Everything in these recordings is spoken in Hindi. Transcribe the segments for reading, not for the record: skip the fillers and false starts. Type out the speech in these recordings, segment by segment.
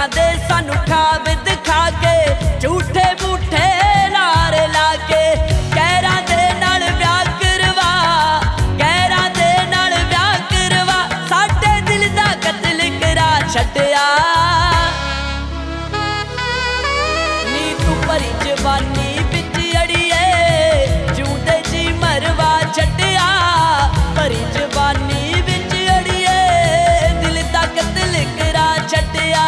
दे सानू खाब दिखा के झूठे बूठे लारे लाके कहरा दे नाल ब्याह करवा कहरा दे नाल ब्याह करवा साडे दिल दा कतल करा छड्डिया नी तू भरी जवानी बिच अड़िए जूंदे जी मरवा छड्डिया भरी जवानी बिच अड़िए दिल दा कतल करा छड्डिया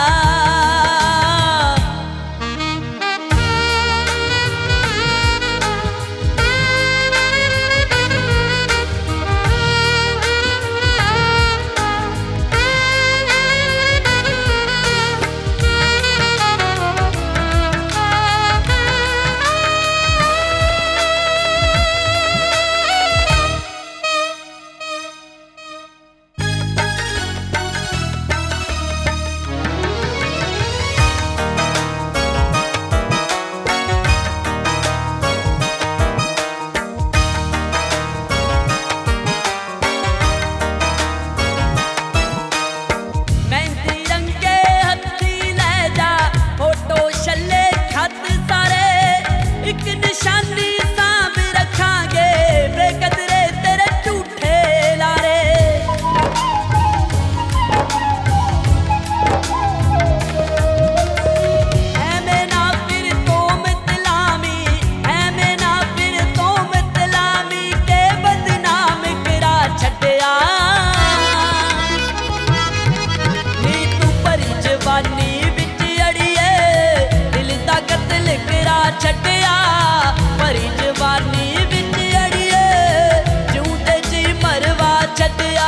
छड्डिया भरी जवानी बिच अड़िए जूंदे जी मरवा छड्डिया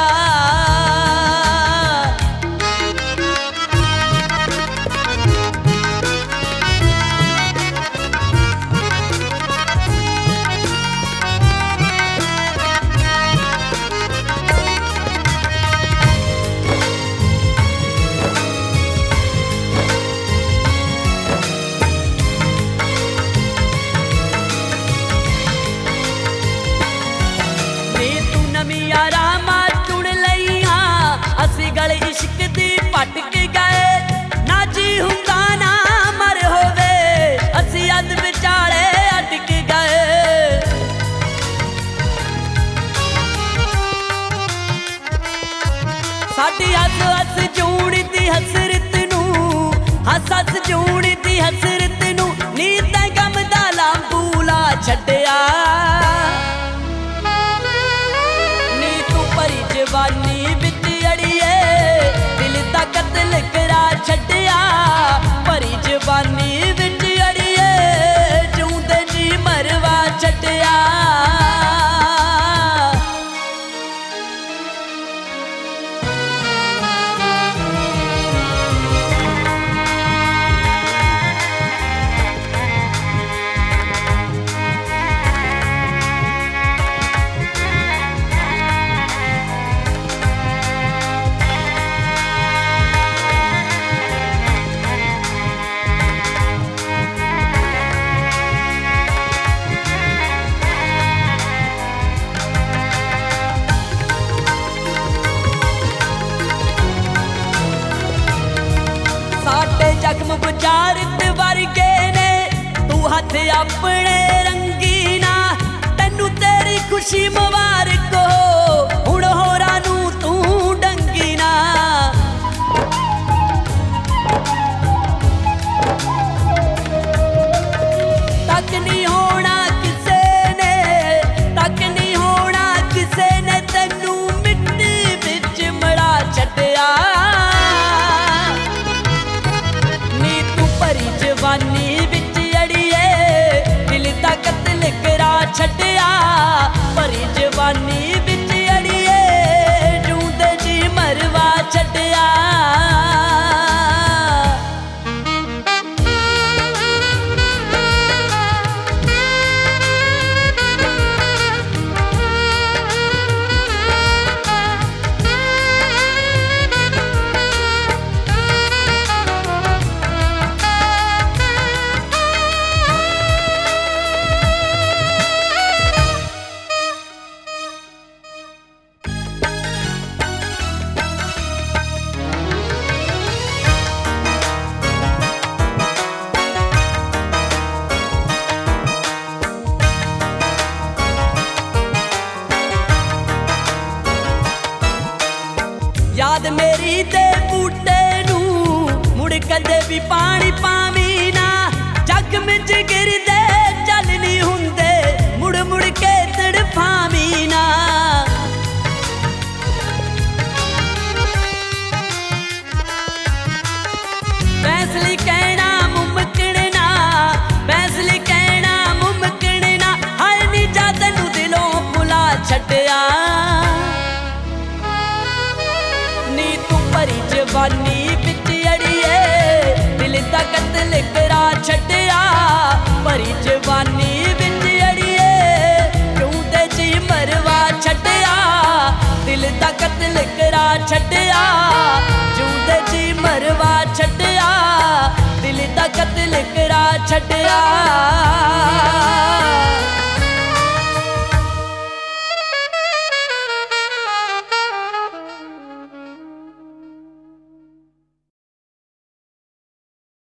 इश्क दी भटक गए ना जी हुंदा ना मर होवे असी अद विचाले अटक गए साडी हस हस जूड़ी दी हसरत नू हस हस जूड़ी दी हसरत नू नीत गम दा लांबूला छड्डिया नी तू भरी जवानी बिच अड़िए दिल दा कतल करा छड्डिया भरी जवानी बिच अड़िए जूंदे जी मरवा छड्डिया जख्म बुझारत वर्गे ने तू हथ अपने रंगी ना तेनू तेरी खुशी मुबारक हो हुण होरां नू तू डंगी ना तक नहीं होना किसे ने तक नहीं होना किसे ने तेनू मिट्टी विच मड़ा छड्डिया जवानी बिच अड़िए दिल दा कतल करा छड्डिया भरी जवानी बिच भी पानी पावी ना जख्म जिगर दे चल नहीं हुंदे मुड़ मुड़ के तड़फावी ना फैसले कहना मुमकिन ना फैसले कहना मुमकिन ना हाय नी जा तैनू दिलों भुला छड्डिया नी तू भरी जवानी